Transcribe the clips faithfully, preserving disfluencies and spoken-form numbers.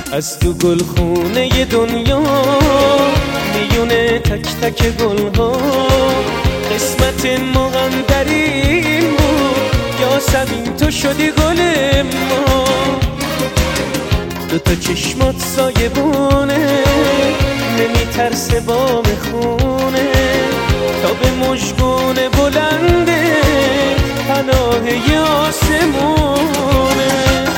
از تو گلخونه دنیا میونه تک تک گلها قسمت ما هم در این بود یاسمین تو شدی گل ما دوتا چشمات سایبونه نمیترسه بام خونه تا به مژگون بلنده پناه آسمونه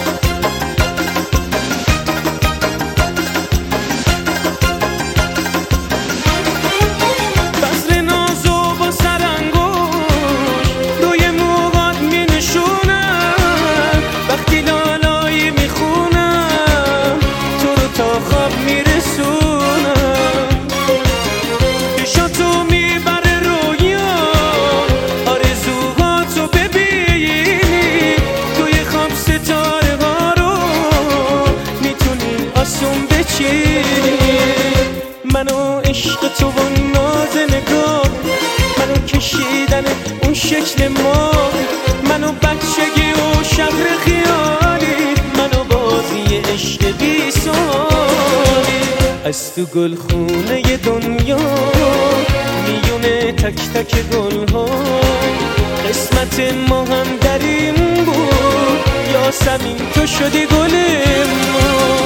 بذر نازو با سرانگوش روی موهات می نشونم وقتی لالایی می خونم تو رو تا خواب می رسونم پیشاتو می بره رویا آرزوهاتو ببینی توی خواب ستاره ها رو میتونی آسون بچینی منو عشق تو و ناز نگاه منو کشیدن اون شکل ما منو بچگی و شهر خیالی منو بازی عشق بی سالی از تو گلخونه دنیا میونه تک تک گلها قسمت ما هم در این بود یاسمین تو شدی گل ما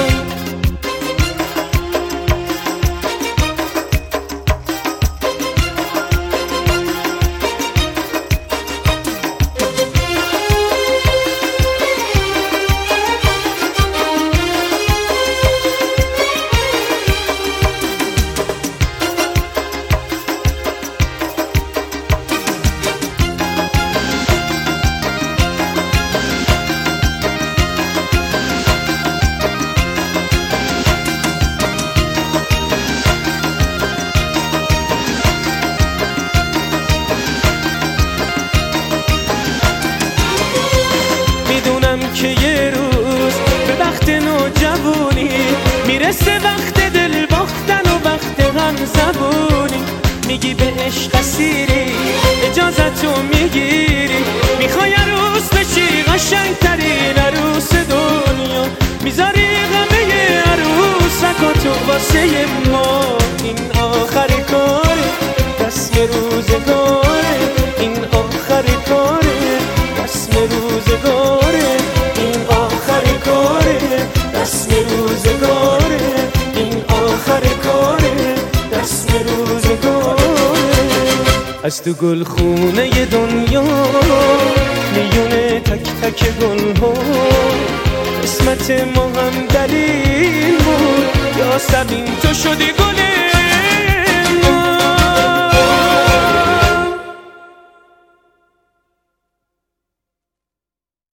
که یه روز به وقت نوجوانی میرسه وقت دل باختن و وقت غم زبونی میگی به عشق اسیری اجازتو میگیری میخوای عروس بشی قشنگترین عروس دنیا میذاری غمه عروسکاتو واسه ما این آخر کاره رسم روزگاره این آخر کاره رسم روزگاره رسم روزگاره این آخر کاره رسم روزگاره از تو گلخونه دنیا میونه تک تک گلها قسمت ما هم در این بود یاسمین تو شدی گل